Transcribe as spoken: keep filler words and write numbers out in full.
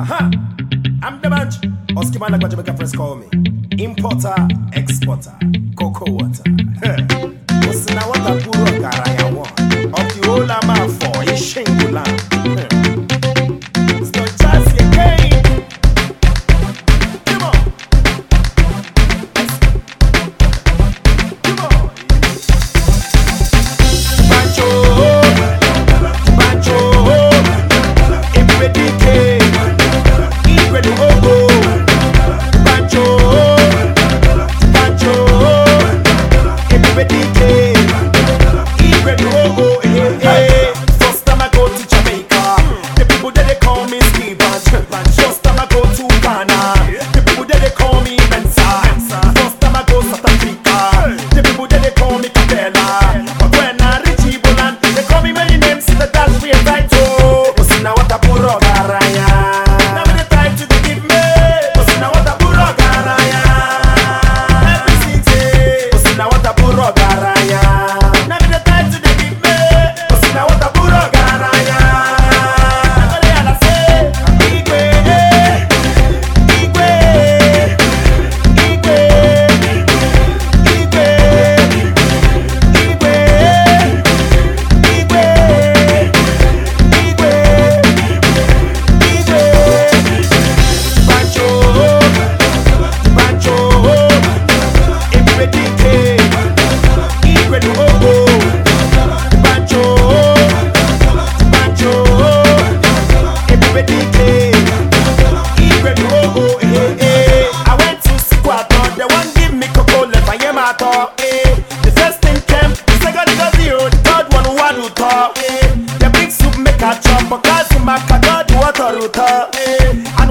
Aha! I'm the bunch. Oski man like what Jamaica friends call me. Importer, exporter, cocoa water. What's now what a puro garaya one? Of the whole amount for a shingulan. It's not just a game. Come on. Come on. Bancho, Bancho, Ipredike, Ipreduogo. Bancho, Bancho, Ipredike, Ipreduogo. Hey, first time I go to Jamaica, the people that they call me Ski Bunch. First time I go to Ghana, the people that they call me Mensa. First time I go South Africa, the people that they call me Capella. But when I reach Iboland, they call me many names in the dance we title. But now what a puro garaya. Now me the title they give me. But now what a puro garaya. Every city. But now what a puro garaya. Now me the title they give me. But now what a puro garaya. Now they all say Igwe, Igwe, Igwe, Igwe, Igwe, Igwe, Igwe, Igwe. Bancho, Bancho, Ipredike, Ipreduogo. Bancho, Bancho, Ipredike, Ipreduogo. Eh, eh. I went to Squatter, they won't give me cocoa left, I am at all. Eh. The first thing came, the second got zero, the third one one who talk. Eh. The big soup make a chop, but guys who make a god water who talk. Eh.